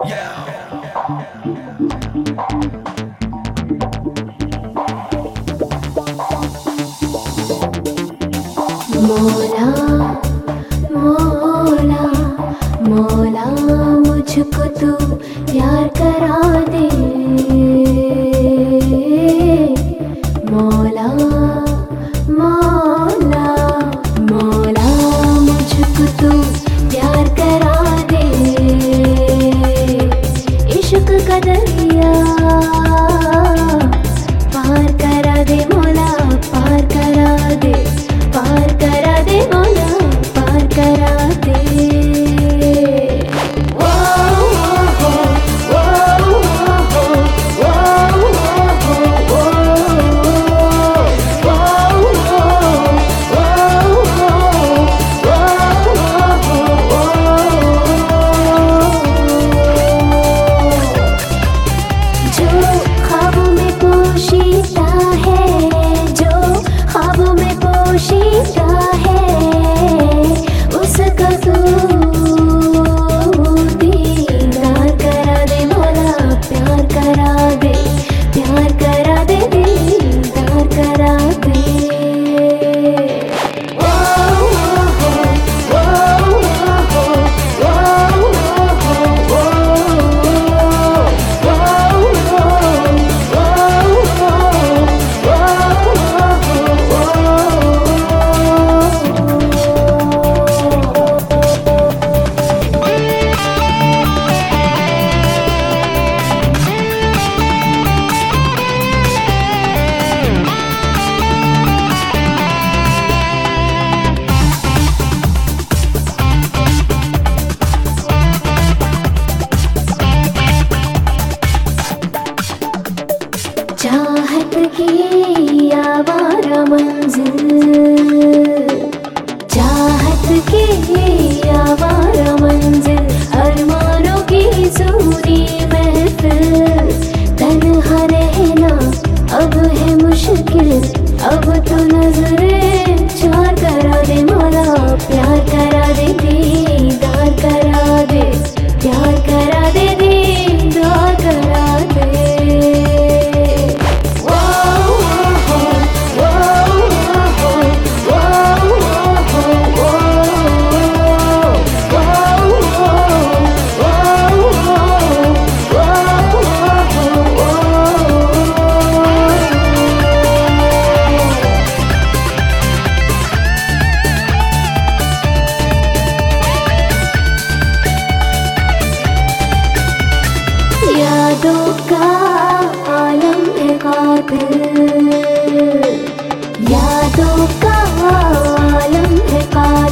मौला मौला मौला मुझको तू प्यार करा दे। मौला मौला मौला मुझको तू प्यार करा दे। इश्क का दरिया पार करा दे मौला, पार करा दे, पार करा दे मौला, पार करा दे। चाहत की आवारा मंजिल, चाहत की आवारा मंजिल, अरमानों की सूरी महफिल। तन्हा रहना अब है मुश्किल, अब तो नजरें चार करा दे मौला, प्यार करा दे, दीदार करा दे, प्यार करा दे, दीदार करा दे। यादों का आलम है कातिल, यादों का आलम है कातिल।